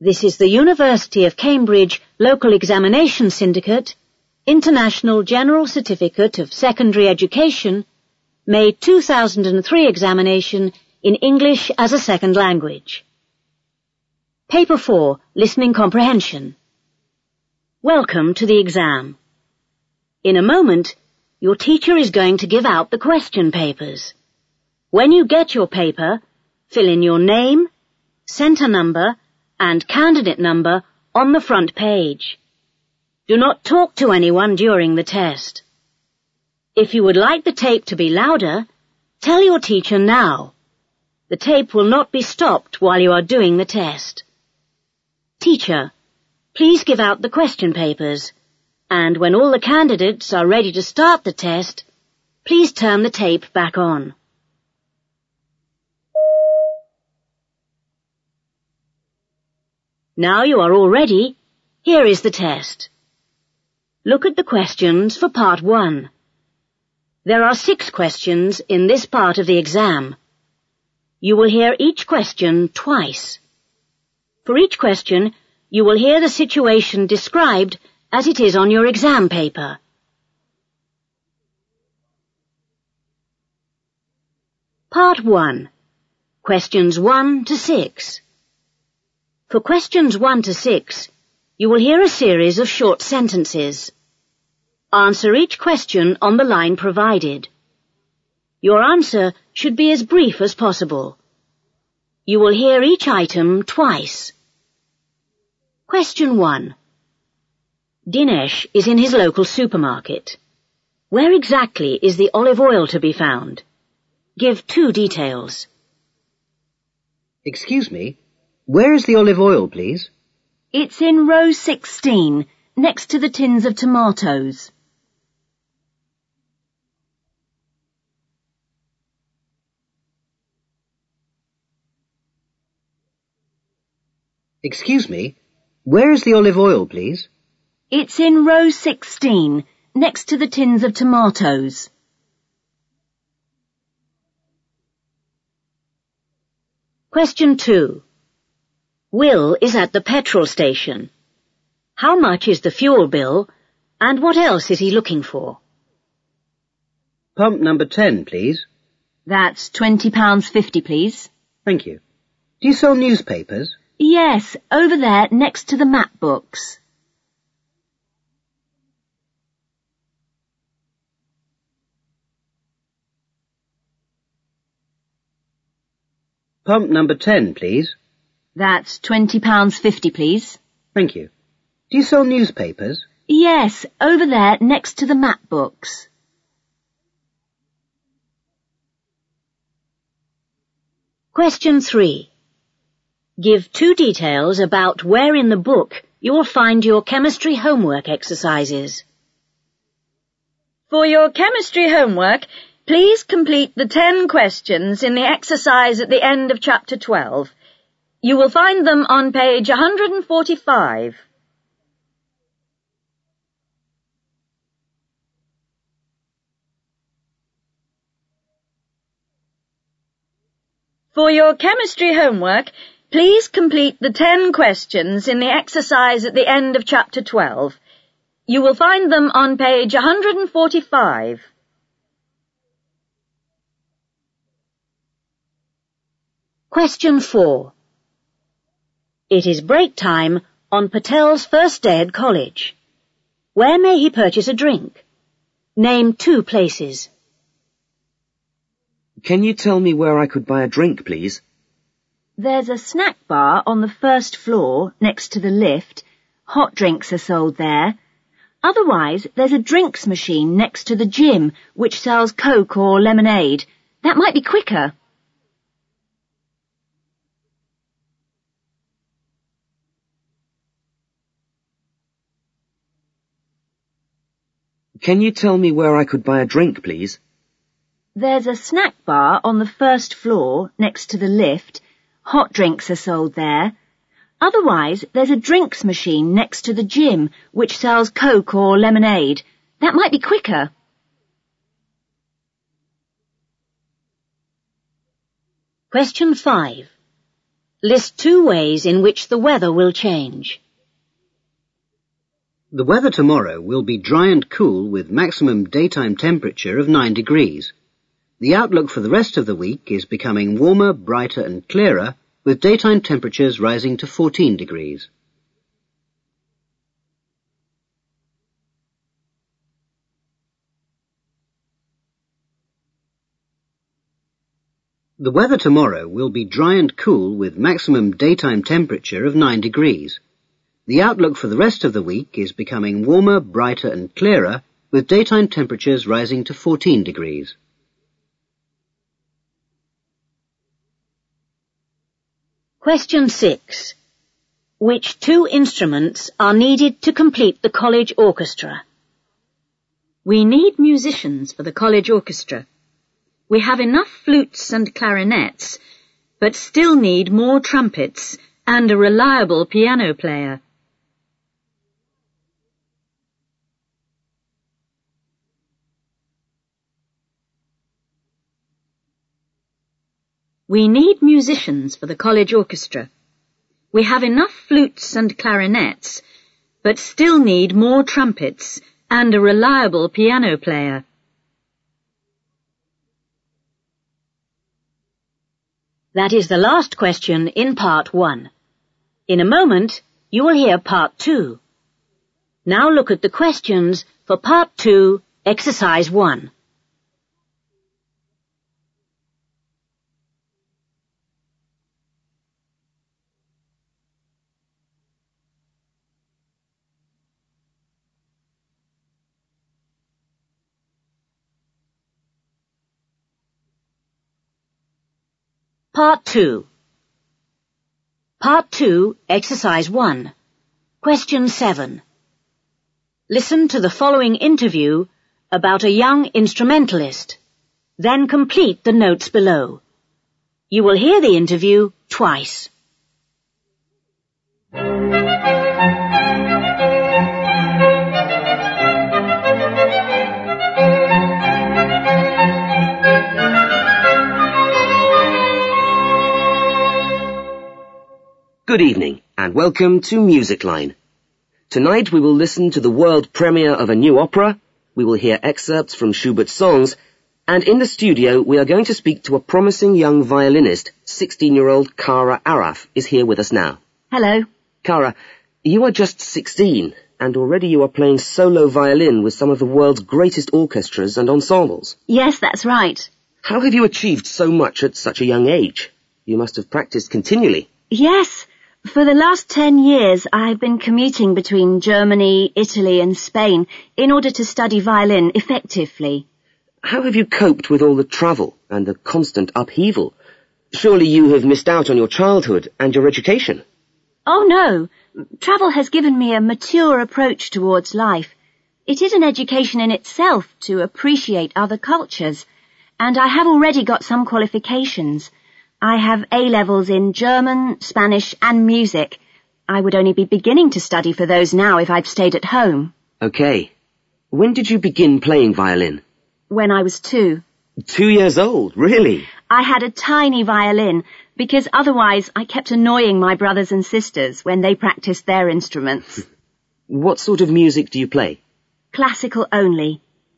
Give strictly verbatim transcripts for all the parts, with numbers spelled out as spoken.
This is the University of Cambridge Local Examination Syndicate, International General Certificate of Secondary Education, May two thousand three examination in English as a Second Language. Paper four, Listening Comprehension. Welcome to the exam. In a moment, your teacher is going to give out the question papers. When you get your paper, fill in your name, centre number, and candidate number on the front page. Do not talk to anyone during the test. If you would like the tape to be louder, tell your teacher now. The tape will not be stopped while you are doing the test. Teacher, please give out the question papers, and when all the candidates are ready to start the test, please turn the tape back on. Now you are all ready, here is the test. Look at the questions for part one. There are six questions in this part of the exam. You will hear each question twice. For each question, you will hear the situation described as it is on your exam paper. Part one. Questions one to six. For questions one to six, you will hear a series of short sentences. Answer each question on the line provided. Your answer should be as brief as possible. You will hear each item twice. Question one. Dinesh is in his local supermarket. Where exactly is the olive oil to be found? Give two details. Excuse me, where is the olive oil, please? It's in row sixteen, next to the tins of tomatoes. Excuse me, where is the olive oil, please? It's in row sixteen, next to the tins of tomatoes. Question two. Will is at the petrol station. How much is the fuel bill, and what else is he looking for? Pump number ten, please. That's twenty pounds fifty, please. Thank you. Do you sell newspapers? Yes, over there next to the map books. Pump number ten, please. That's twenty pounds fifty, please. Thank you. Do you sell newspapers? Yes, over there next to the map books. Question three. Give two details about where in the book you will find your chemistry homework exercises. For your chemistry homework, please complete the ten questions in the exercise at the end of chapter twelve. You will find them on page one hundred forty-five. For your chemistry homework, please complete the ten questions in the exercise at the end of chapter twelve. You will find them on page one hundred forty-five. Question four. It is break time on Patel's first day at college. Where may he purchase a drink? Name two places. Can you tell me where I could buy a drink, please? There's a snack bar on the first floor next to the lift. Hot drinks are sold there. Otherwise, there's a drinks machine next to the gym which sells Coke or lemonade. That might be quicker. Can you tell me where I could buy a drink, please? There's a snack bar on the first floor next to the lift. Hot drinks are sold there. Otherwise, there's a drinks machine next to the gym which sells Coke or lemonade. That might be quicker. Question five. List two ways in which the weather will change. The weather tomorrow will be dry and cool with maximum daytime temperature of nine degrees. The outlook for the rest of the week is becoming warmer, brighter and clearer, with daytime temperatures rising to fourteen degrees. The weather tomorrow will be dry and cool with maximum daytime temperature of nine degrees. The outlook for the rest of the week is becoming warmer, brighter and clearer, with daytime temperatures rising to fourteen degrees. Question six. Which two instruments are needed to complete the college orchestra? We need musicians for the college orchestra. We have enough flutes and clarinets, but still need more trumpets and a reliable piano player. We need musicians for the college orchestra. We have enough flutes and clarinets, but still need more trumpets and a reliable piano player. That is the last question in part one. In a moment, you will hear part two. Now look at the questions for part two, exercise one. Part two. Part two, exercise one. Question seven. Listen to the following interview about a young instrumentalist. Then complete the notes below. You will hear the interview twice. Good evening, and welcome to Music Line. Tonight we will listen to the world premiere of a new opera, we will hear excerpts from Schubert's songs, and in the studio we are going to speak to a promising young violinist. sixteen-year-old Cara Araf is here with us now. Hello. Cara, you are just sixteen, and already you are playing solo violin with some of the world's greatest orchestras and ensembles. Yes, that's right. How have you achieved so much at such a young age? You must have practiced continually. Yes. For the last ten years, I've been commuting between Germany, Italy and Spain in order to study violin effectively. How have you coped with all the travel and the constant upheaval? Surely you have missed out on your childhood and your education. Oh no, travel has given me a mature approach towards life. It is an education in itself to appreciate other cultures, and I have already got some qualifications. I have A-levels in German, Spanish and music. I would only be beginning to study for those now if I'd stayed at home. Okay. When did you begin playing violin? When I was two. Two years old, really? I had a tiny violin because otherwise I kept annoying my brothers and sisters when they practiced their instruments. What sort of music do you play? Classical only.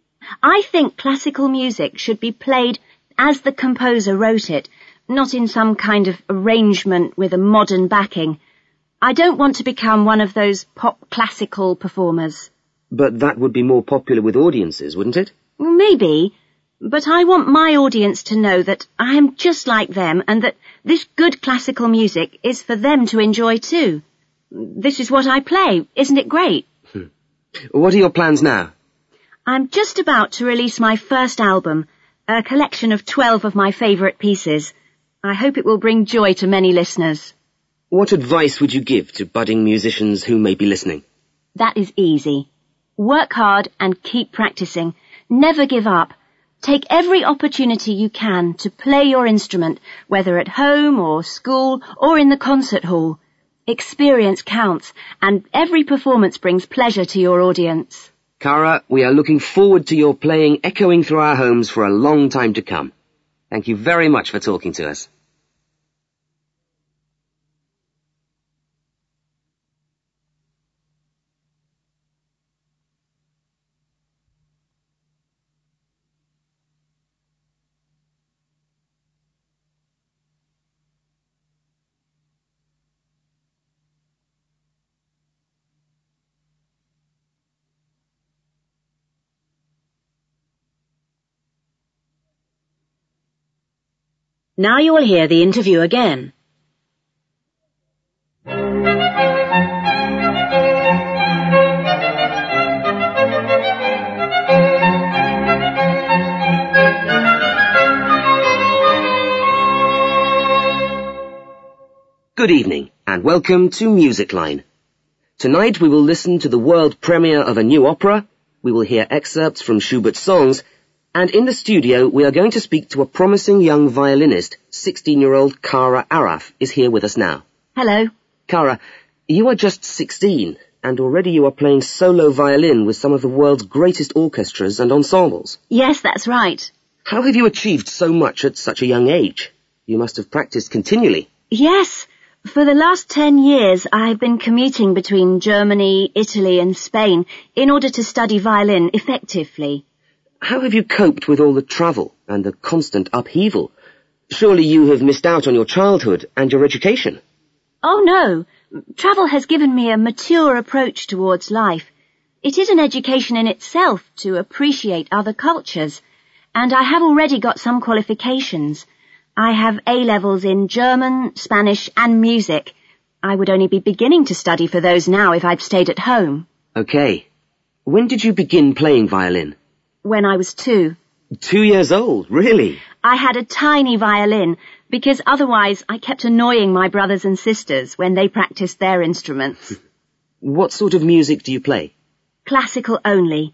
I think classical music should be played as the composer wrote it, not in some kind of arrangement with a modern backing. I don't want to become one of those pop classical performers. But that would be more popular with audiences, wouldn't it? Maybe, but I want my audience to know that I am just like them and that this good classical music is for them to enjoy too. This is what I play, isn't it great? What are your plans now? I'm just about to release my first album, a collection of twelve of my favourite pieces. I hope it will bring joy to many listeners. What advice would you give to budding musicians who may be listening? That is easy. Work hard and keep practicing. Never give up. Take every opportunity you can to play your instrument, whether at home or school or in the concert hall. Experience counts, and every performance brings pleasure to your audience. Cara, we are looking forward to your playing echoing through our homes for a long time to come. Thank you very much for talking to us. Now you will hear the interview again. Good evening, and welcome to Music Line. Tonight we will listen to the world premiere of a new opera, we will hear excerpts from Schubert's songs, and in the studio we are going to speak to a promising young violinist. sixteen-year-old Cara Araf is here with us now. Hello. Cara, you are just sixteen, and already you are playing solo violin with some of the world's greatest orchestras and ensembles. Yes, that's right. How have you achieved so much at such a young age? You must have practiced continually. Yes. For the last ten years, I've been commuting between Germany, Italy and Spain in order to study violin effectively. How have you coped with all the travel and the constant upheaval? Surely you have missed out on your childhood and your education. Oh no, travel has given me a mature approach towards life. It is an education in itself to appreciate other cultures, and I have already got some qualifications. I have A-levels in German, Spanish and music. I would only be beginning to study for those now if I'd stayed at home. Okay. When did you begin playing violin? When I was two. Two years old, really? I had a tiny violin because otherwise I kept annoying my brothers and sisters when they practiced their instruments. What sort of music do you play? Classical only.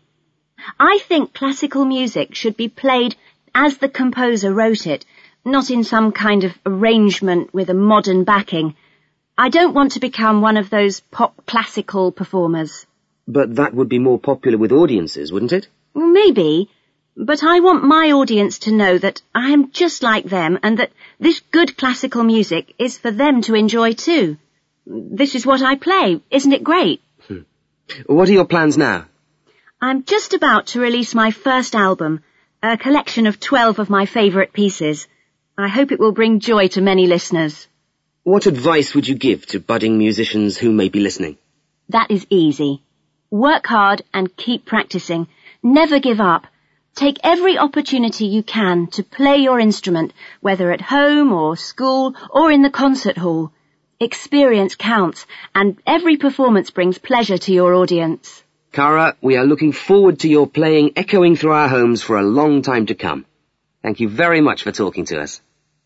I think classical music should be played as the composer wrote it, not in some kind of arrangement with a modern backing. I don't want to become one of those pop classical performers. But that would be more popular with audiences, wouldn't it? Maybe, but I want my audience to know that I am just like them and that this good classical music is for them to enjoy too. This is what I play. Isn't it great? Hmm. What are your plans now? I'm just about to release my first album, a collection of twelve of my favourite pieces. I hope it will bring joy to many listeners. What advice would you give to budding musicians who may be listening? That is easy. Work hard and keep practicing. Never give up. Take every opportunity you can to play your instrument, whether at home or school or in the concert hall. Experience counts, and every performance brings pleasure to your audience. Cara, we are looking forward to your playing echoing through our homes for a long time to come. Thank you very much for talking to us.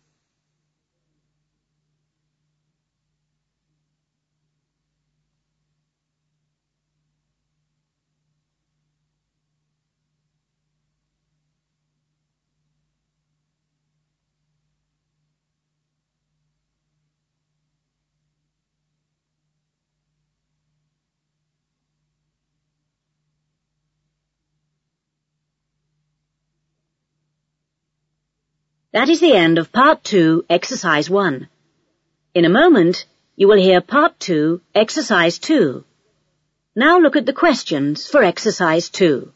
That is the end of Part two, Exercise one. In a moment, you will hear Part two, Exercise two. Now look at the questions for Exercise two.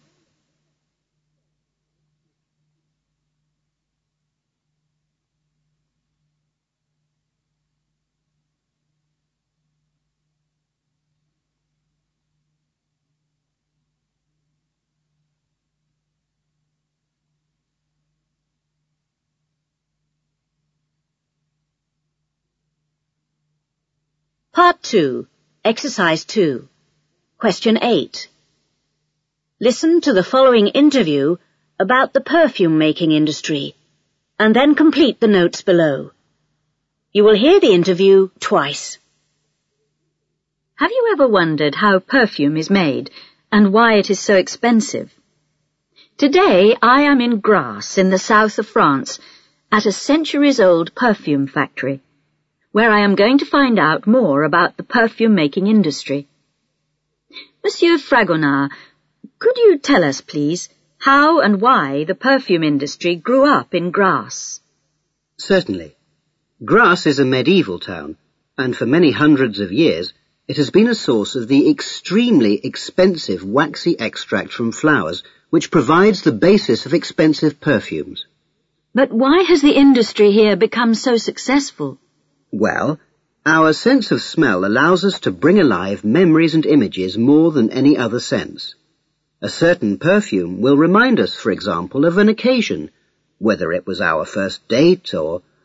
Part two, Exercise two. Question eight. Listen to the following interview about the perfume-making industry, and then complete the notes below. You will hear the interview twice. Have you ever wondered how perfume is made and why it is so expensive? Today I am in Grasse in the south of France at a centuries-old perfume factory, where I am going to find out more about the perfume-making industry. Monsieur Fragonard, could you tell us, please, how and why the perfume industry grew up in Grasse? Certainly. Grasse is a medieval town, and for many hundreds of years it has been a source of the extremely expensive waxy extract from flowers, which provides the basis of expensive perfumes. But why has the industry here become so successful? Well, our sense of smell allows us to bring alive memories and images more than any other sense. A certain perfume will remind us, for example, of an occasion, whether it was our first date or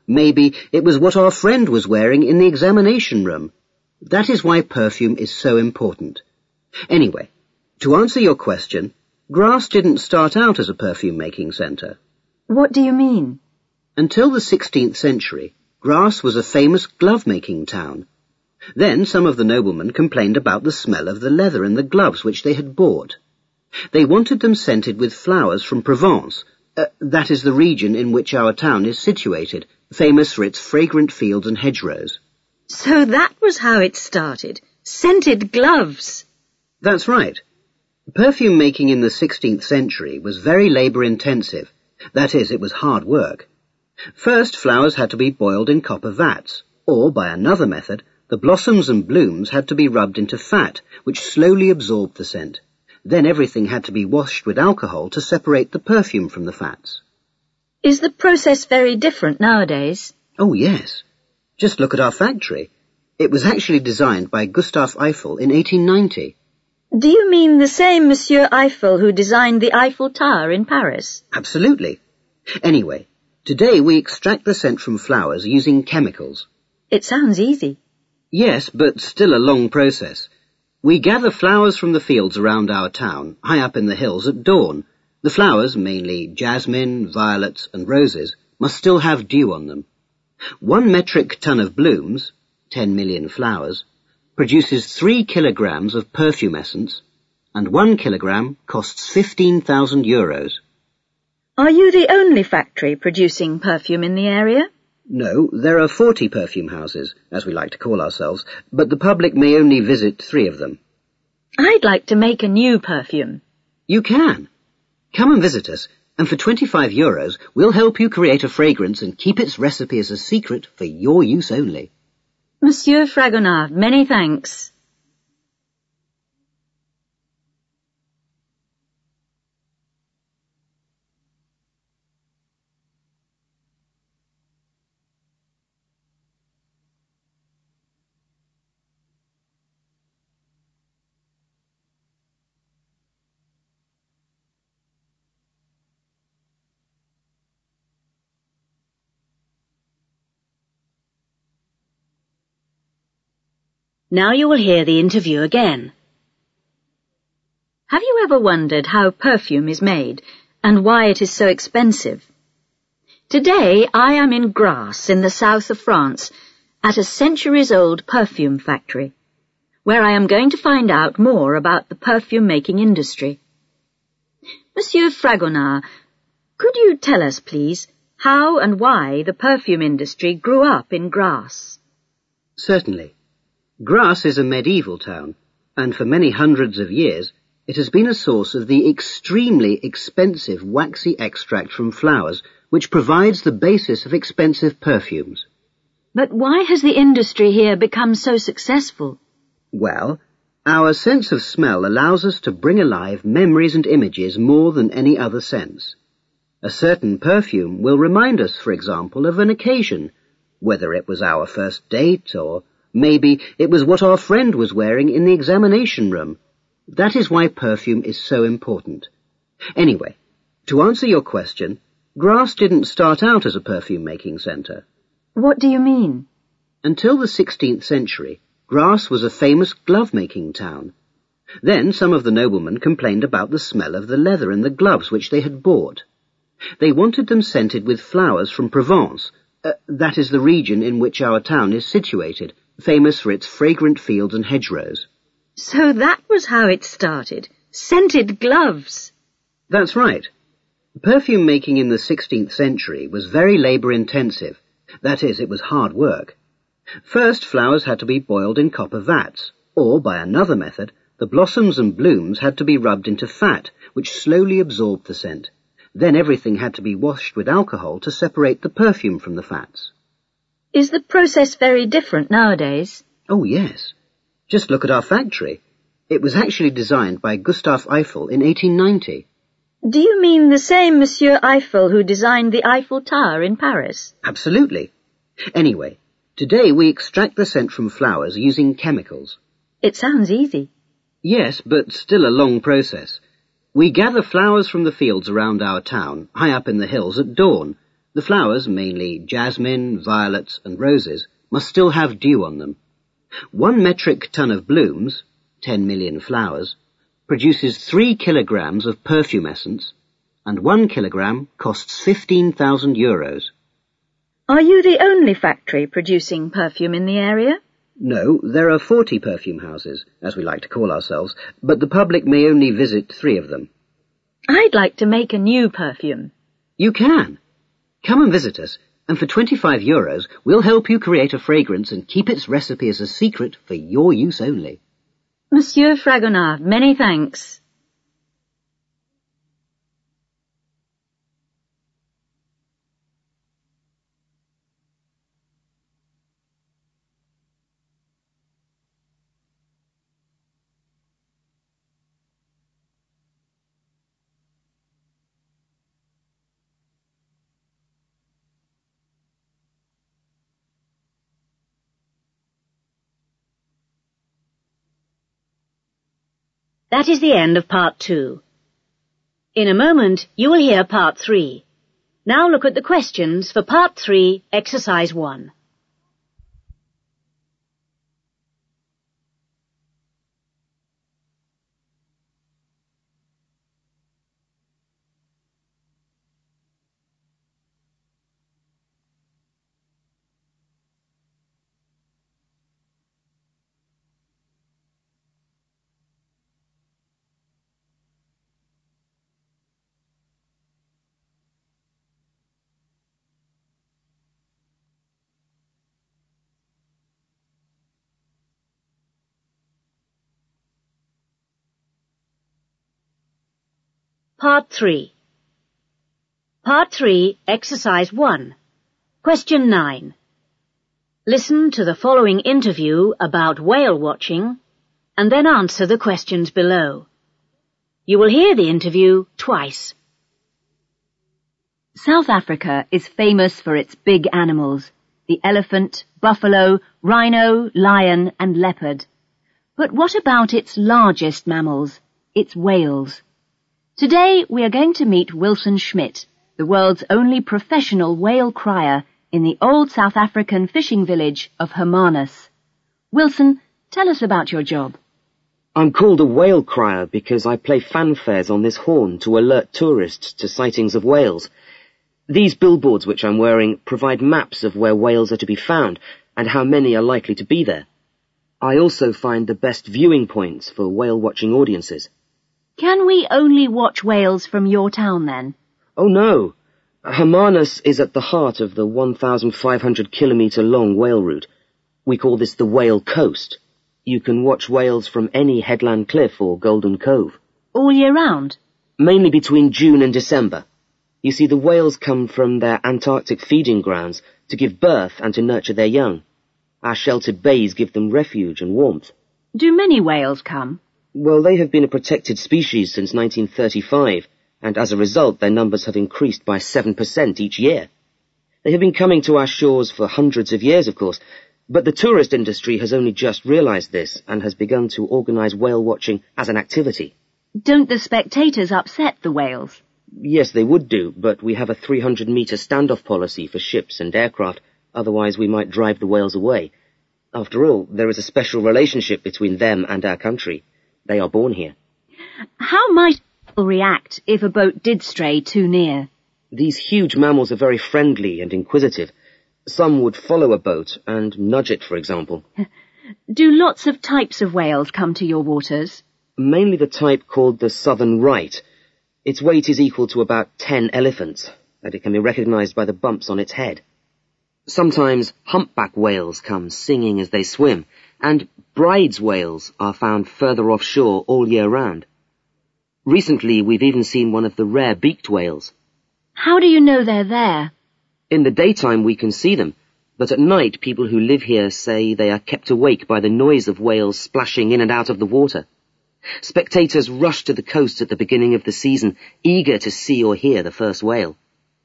maybe it was what our friend was wearing in the examination room. That is why perfume is so important. Anyway, to answer your question, Grasse didn't start out as a perfume-making centre. What do you mean? Until the sixteenth century, Grasse was a famous glove-making town. Then some of the noblemen complained about the smell of the leather in the gloves which they had bought. They wanted them scented with flowers from Provence. Uh, that is the region in which our town is situated, famous for its fragrant fields and hedgerows. So that was how it started. Scented gloves. That's right. Perfume making in the sixteenth century was very labour-intensive. That is, it was hard work. First, flowers had to be boiled in copper vats, or, by another method, the blossoms and blooms had to be rubbed into fat, which slowly absorbed the scent. Then everything had to be washed with alcohol to separate the perfume from the fats. Is the process very different nowadays? Oh, yes. Just look at our factory. It was actually designed by Gustave Eiffel in eighteen ninety. Do you mean the same Monsieur Eiffel who designed the Eiffel Tower in Paris? Absolutely. Anyway, today we extract the scent from flowers using chemicals. It sounds easy. Yes, but still a long process. We gather flowers from the fields around our town, high up in the hills at dawn. The flowers, mainly jasmine, violets and roses, must still have dew on them. One metric ton of blooms, ten million flowers, produces three kilograms of perfume essence, and one kilogram costs fifteen thousand euros. Are you the only factory producing perfume in the area? No, there are forty perfume houses, as we like to call ourselves, but the public may only visit three of them. I'd like to make a new perfume. You can. Come and visit us, and for twenty-five euros, we'll help you create a fragrance and keep its recipe as a secret for your use only. Monsieur Fragonard, many thanks. Now you will hear the interview again. Have you ever wondered how perfume is made and why it is so expensive? Today I am in Grasse in the south of France at a centuries-old perfume factory, where I am going to find out more about the perfume-making industry. Monsieur Fragonard, could you tell us, please, how and why the perfume industry grew up in Grasse? Certainly. Grasse is a medieval town, and for many hundreds of years it has been a source of the extremely expensive waxy extract from flowers, which provides the basis of expensive perfumes. But why has the industry here become so successful? Well, our sense of smell allows us to bring alive memories and images more than any other sense. A certain perfume will remind us, for example, of an occasion, whether it was our first date or maybe it was what our friend was wearing in the examination room. That is why perfume is so important. Anyway, to answer your question, Grasse didn't start out as a perfume-making centre. What do you mean? Until the sixteenth century, Grasse was a famous glove-making town. Then some of the noblemen complained about the smell of the leather in the gloves which they had bought. They wanted them scented with flowers from Provence. Uh, that is the region in which our town is situated, famous for its fragrant fields and hedgerows. So that was how it started. Scented gloves. That's right. Perfume making in the sixteenth century was very labour-intensive. That is, it was hard work. First, flowers had to be boiled in copper vats, or, by another method, the blossoms and blooms had to be rubbed into fat, which slowly absorbed the scent. Then everything had to be washed with alcohol to separate the perfume from the fats. Is the process very different nowadays? Oh, yes. Just look at our factory. It was actually designed by Gustave Eiffel in eighteen ninety. Do you mean the same Monsieur Eiffel who designed the Eiffel Tower in Paris? Absolutely. Anyway, today we extract the scent from flowers using chemicals. It sounds easy. Yes, but still a long process. We gather flowers from the fields around our town, high up in the hills at dawn. The flowers, mainly jasmine, violets and roses, must still have dew on them. One metric ton of blooms, ten million flowers, produces three kilograms of perfume essence, and one kilogram costs fifteen thousand euros. Are you the only factory producing perfume in the area? No, there are forty perfume houses, as we like to call ourselves, but the public may only visit three of them. I'd like to make a new perfume. You can. Come and visit us, and for twenty-five euros, we'll help you create a fragrance and keep its recipe as a secret for your use only. Monsieur Fragonard, many thanks. That is the end of part two. In a moment, you will hear part three. Now look at the questions for part three, exercise one. Part three. Part three, exercise one. Question nine. Listen to the following interview about whale watching and then answer the questions below. You will hear the interview twice. South Africa is famous for its big animals, the elephant, buffalo, rhino, lion and leopard. But what about its largest mammals, its whales? Today we are going to meet Wilson Schmidt, the world's only professional whale crier in the old South African fishing village of Hermanus. Wilson, tell us about your job. I'm called a whale crier because I play fanfares on this horn to alert tourists to sightings of whales. These billboards which I'm wearing provide maps of where whales are to be found and how many are likely to be there. I also find the best viewing points for whale-watching audiences. Can we only watch whales from your town then? Oh no! Hermanus is at the heart of the one thousand five hundred kilometre long whale route. We call this the Whale Coast. You can watch whales from any headland cliff or Golden Cove. All year round? Mainly between June and December. You see, the whales come from their Antarctic feeding grounds to give birth and to nurture their young. Our sheltered bays give them refuge and warmth. Do many whales come? Well, they have been a protected species since nineteen thirty-five, and as a result their numbers have increased by seven percent each year. They have been coming to our shores for hundreds of years, of course, but the tourist industry has only just realized this and has begun to organize whale watching as an activity. Don't the spectators upset the whales? Yes, they would do, but we have a three hundred metre standoff policy for ships and aircraft, otherwise we might drive the whales away. After all, there is a special relationship between them and our country. They are born here. How might people react if a boat did stray too near? These huge mammals are very friendly and inquisitive. Some would follow a boat and nudge it, for example. Do lots of types of whales come to your waters? Mainly the type called the southern right. Its weight is equal to about ten elephants, and it can be recognized by the bumps on its head. Sometimes humpback whales come singing as they swim, and bride's whales are found further offshore all year round. Recently, we've even seen one of the rare beaked whales. How do you know they're there? In the daytime we can see them, but at night people who live here say they are kept awake by the noise of whales splashing in and out of the water. Spectators rush to the coast at the beginning of the season, eager to see or hear the first whale.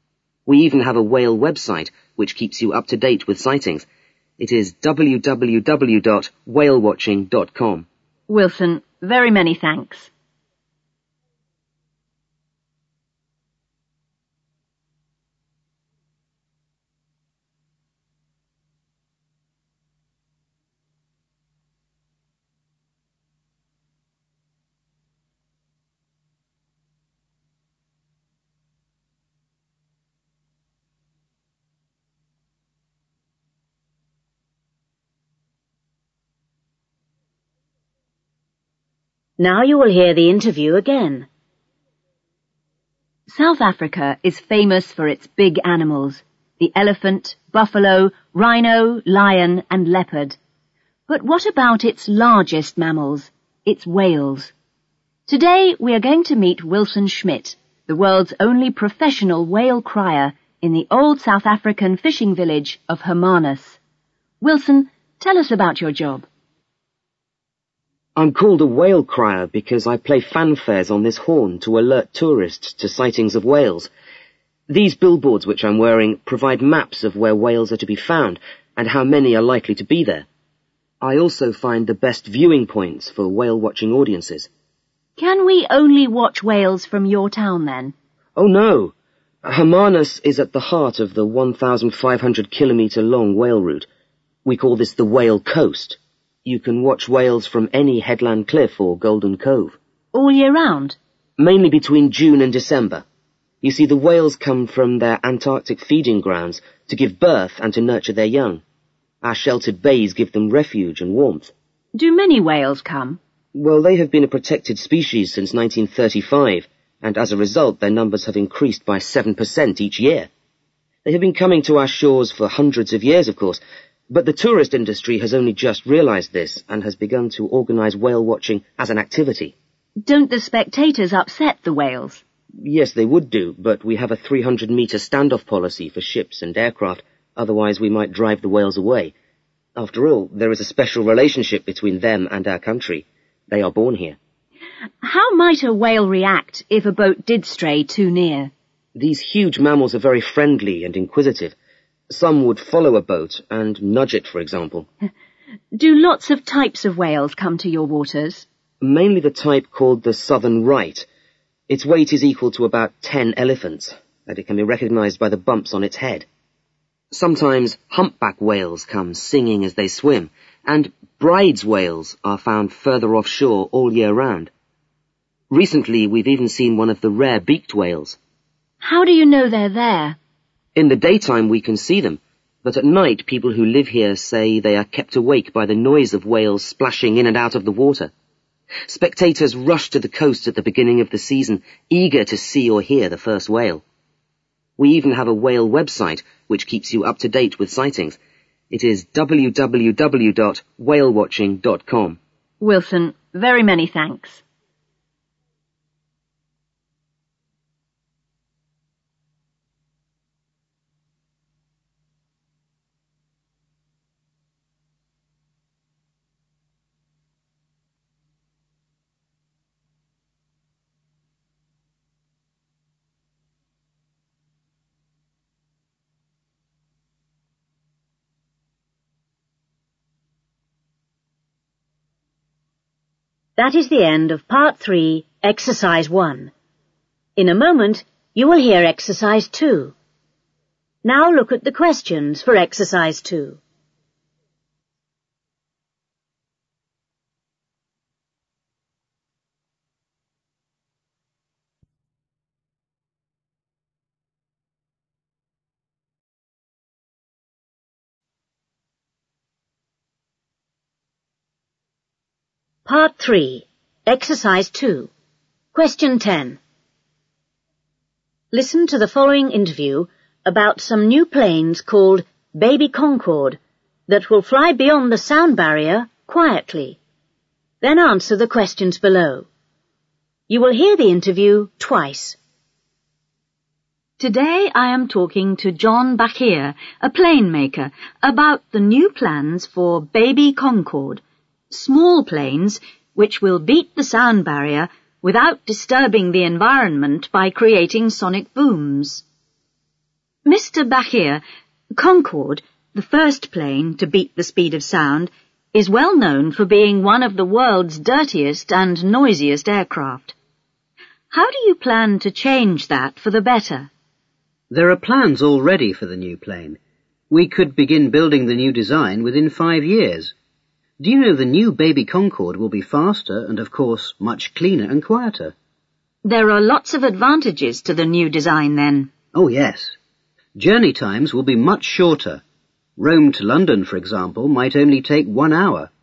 We even have a whale website which keeps you up to date with sightings. It is w w w dot whale watching dot com. Wilson, very many thanks. Now you will hear the interview again. South Africa is famous for its big animals, the elephant, buffalo, rhino, lion and leopard. But what about its largest mammals, its whales? Today we are going to meet Wilson Schmidt, the world's only professional whale crier in the old South African fishing village of Hermanus. Wilson, tell us about your job. I'm called a whale crier because I play fanfares on this horn to alert tourists to sightings of whales. These billboards which I'm wearing provide maps of where whales are to be found and how many are likely to be there. I also find the best viewing points for whale-watching audiences. Can we only watch whales from your town then? Oh no! Hermanus is at the heart of the one thousand five hundred kilometre long whale route. We call this the Whale Coast. You can watch whales from any headland cliff or Golden Cove. All year round? Mainly between June and December. You see, the whales come from their Antarctic feeding grounds to give birth and to nurture their young. Our sheltered bays give them refuge and warmth. Do many whales come? Well, they have been a protected species since nineteen thirty-five, and as a result their numbers have increased by seven percent each year. They have been coming to our shores for hundreds of years, of course, but the tourist industry has only just realized this and has begun to organize whale watching as an activity. Don't the spectators upset the whales? Yes, they would do, but we have a three hundred metre standoff policy for ships and aircraft, otherwise we might drive the whales away. After all, there is a special relationship between them and our country. They are born here. How might a whale react if a boat did stray too near? These huge mammals are very friendly and inquisitive. Some would follow a boat and nudge it, for example. Do lots of types of whales come to your waters? Mainly the type called the southern right. Its weight is equal to about ten elephants, and it can be recognized by the bumps on its head. Sometimes humpback whales come singing as they swim, and bride's whales are found further offshore all year round. Recently, we've even seen one of the rare beaked whales. How do you know they're there? In the daytime we can see them, but at night people who live here say they are kept awake by the noise of whales splashing in and out of the water. Spectators rush to the coast at the beginning of the season, eager to see or hear the first whale. We even have a whale website which keeps you up to date with sightings. It is w w w dot whale watching dot com. Wilson, very many thanks. That is the end of Part three, Exercise one. In a moment, you will hear Exercise two. Now look at the questions for Exercise two. Part three, Exercise two. Question ten. Listen to the following interview about some new planes called Baby Concorde that will fly beyond the sound barrier quietly. Then answer the questions below. You will hear the interview twice. Today I am talking to John Bakir, a plane maker, about the new plans for Baby Concorde. Small planes which will beat the sound barrier without disturbing the environment by creating sonic booms. Mister Bakir, Concorde, the first plane to beat the speed of sound, is well known for being one of the world's dirtiest and noisiest aircraft. How do you plan to change that for the better? There are plans already for the new plane. We could begin building the new design within five years. Do you know the new Baby Concorde will be faster and, of course, much cleaner and quieter? There are lots of advantages to the new design, then. Oh, yes. Journey times will be much shorter. Rome to London, for example, might only take one hour.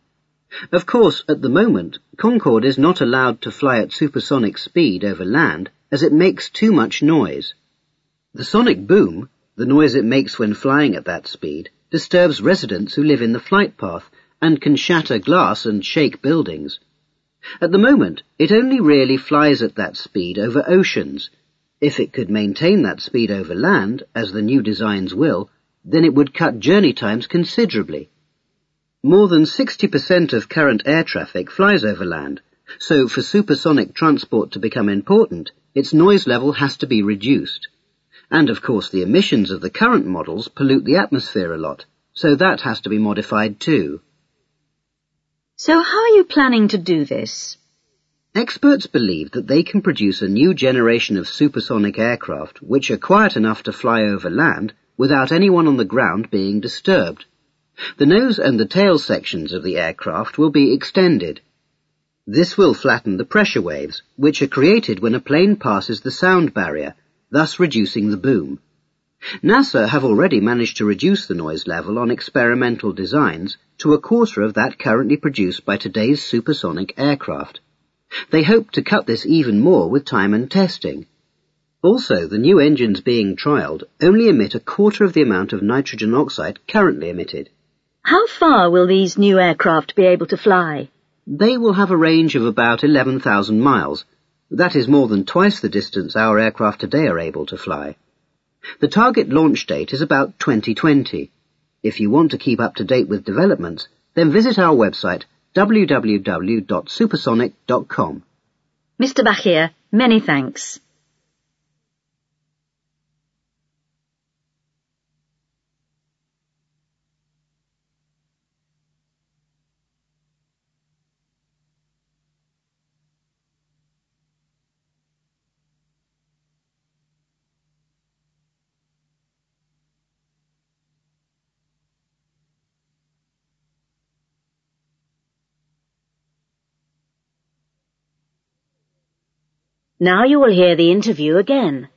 Of course, at the moment, Concorde is not allowed to fly at supersonic speed over land as it makes too much noise. The sonic boom, the noise it makes when flying at that speed, disturbs residents who live in the flight path and can shatter glass and shake buildings. At the moment, it only really flies at that speed over oceans. If it could maintain that speed over land, as the new designs will, then it would cut journey times considerably. More than sixty percent of current air traffic flies over land, so for supersonic transport to become important, its noise level has to be reduced. And of course the emissions of the current models pollute the atmosphere a lot, so that has to be modified too. So how are you planning to do this? Experts believe that they can produce a new generation of supersonic aircraft which are quiet enough to fly over land without anyone on the ground being disturbed. The nose and the tail sections of the aircraft will be extended. This will flatten the pressure waves, which are created when a plane passes the sound barrier, thus reducing the boom. NASA have already managed to reduce the noise level on experimental designs to a quarter of that currently produced by today's supersonic aircraft. They hope to cut this even more with time and testing. Also, the new engines being trialled only emit a quarter of the amount of nitrogen oxide currently emitted. How far will these new aircraft be able to fly? They will have a range of about eleven thousand miles. That is more than twice the distance our aircraft today are able to fly. The target launch date is about twenty twenty. If you want to keep up to date with developments, then visit our website w w w dot supersonic dot com. Mister Bachir, many thanks. Now you will hear the interview again.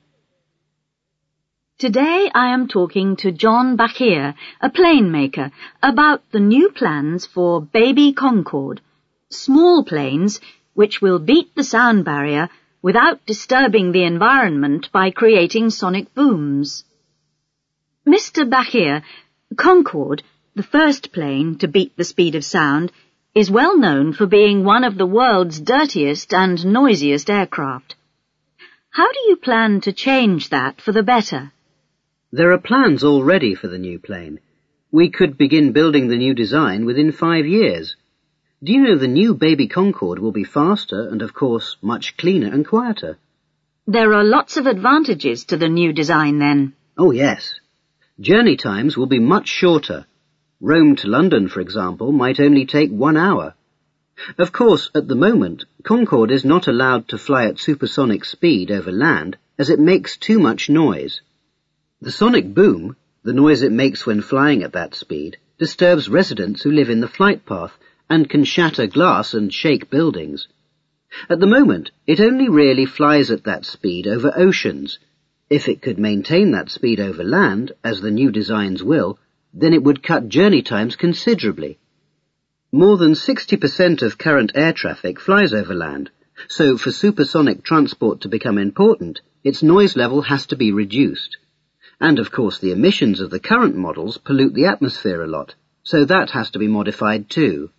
Today I am talking to John Bachir, a plane maker, about the new plans for Baby Concorde, small planes which will beat the sound barrier without disturbing the environment by creating sonic booms. Mister Bachir, Concorde, the first plane to beat the speed of sound, is well known for being one of the world's dirtiest and noisiest aircraft. How do you plan to change that for the better? There are plans already for the new plane. We could begin building the new design within five years. Do you know the new Baby Concorde will be faster and, of course, much cleaner and quieter? There are lots of advantages to the new design, then. Oh, yes. Journey times will be much shorter. Rome to London, for example, might only take one hour. Of course, at the moment, Concorde is not allowed to fly at supersonic speed over land as it makes too much noise. The sonic boom, the noise it makes when flying at that speed, disturbs residents who live in the flight path and can shatter glass and shake buildings. At the moment, it only really flies at that speed over oceans. If it could maintain that speed over land, as the new designs will, then it would cut journey times considerably. More than sixty percent of current air traffic flies over land, so for supersonic transport to become important, its noise level has to be reduced. And of course the emissions of the current models pollute the atmosphere a lot, so that has to be modified too.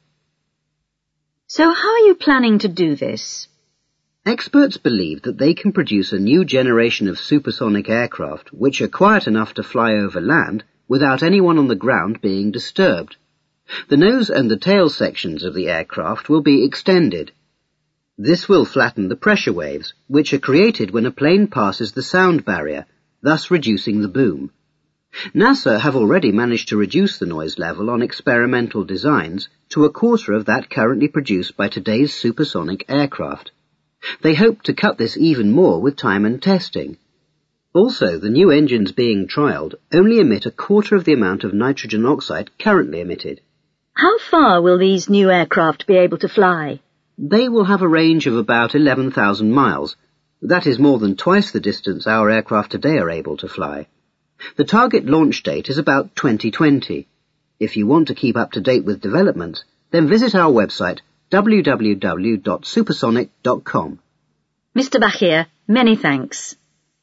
So how are you planning to do this? Experts believe that they can produce a new generation of supersonic aircraft which are quiet enough to fly over land without anyone on the ground being disturbed. The nose and the tail sections of the aircraft will be extended. This will flatten the pressure waves, which are created when a plane passes the sound barrier, thus reducing the boom. NASA have already managed to reduce the noise level on experimental designs to a quarter of that currently produced by today's supersonic aircraft. They hope to cut this even more with time and testing. Also, the new engines being trialled only emit a quarter of the amount of nitrogen oxide currently emitted. How far will these new aircraft be able to fly? They will have a range of about eleven thousand miles. That is more than twice the distance our aircraft today are able to fly. The target launch date is about twenty twenty. If you want to keep up to date with developments, then visit our website w w w dot supersonic dot com. Mister Bachir, many thanks.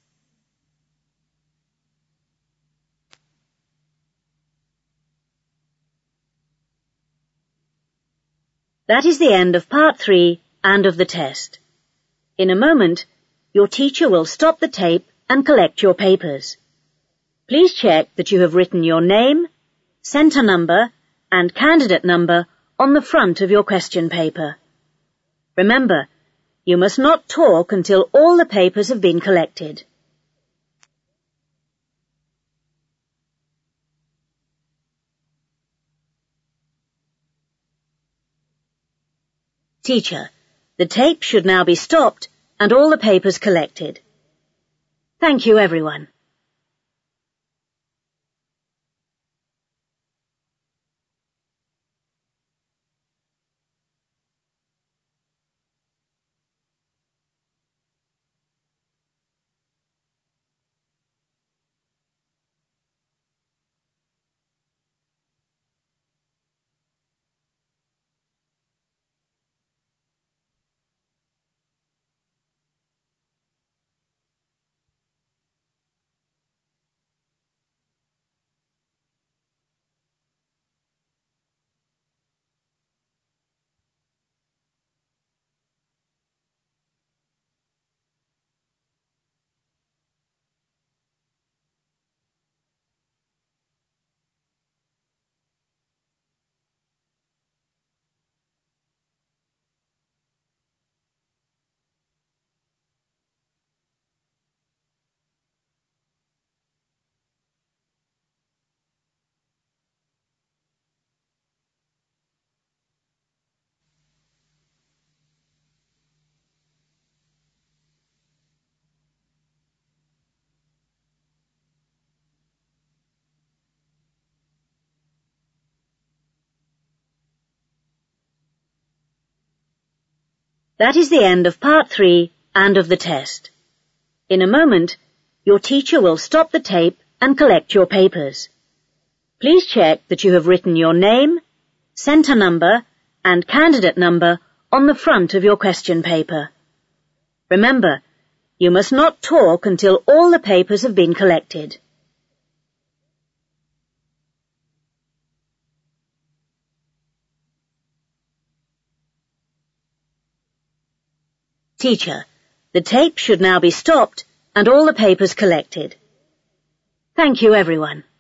That is the end of part three and of the test. In a moment, your teacher will stop the tape and collect your papers. Please check that you have written your name, centre number, and candidate number on the front of your question paper. Remember, you must not talk until all the papers have been collected. Teacher, the tape should now be stopped and all the papers collected. Thank you, everyone. That is the end of part three and of the test. In a moment, your teacher will stop the tape and collect your papers. Please check that you have written your name, centre number, and candidate number on the front of your question paper. Remember, you must not talk until all the papers have been collected. Teacher, the tape should now be stopped and all the papers collected. Thank you, everyone.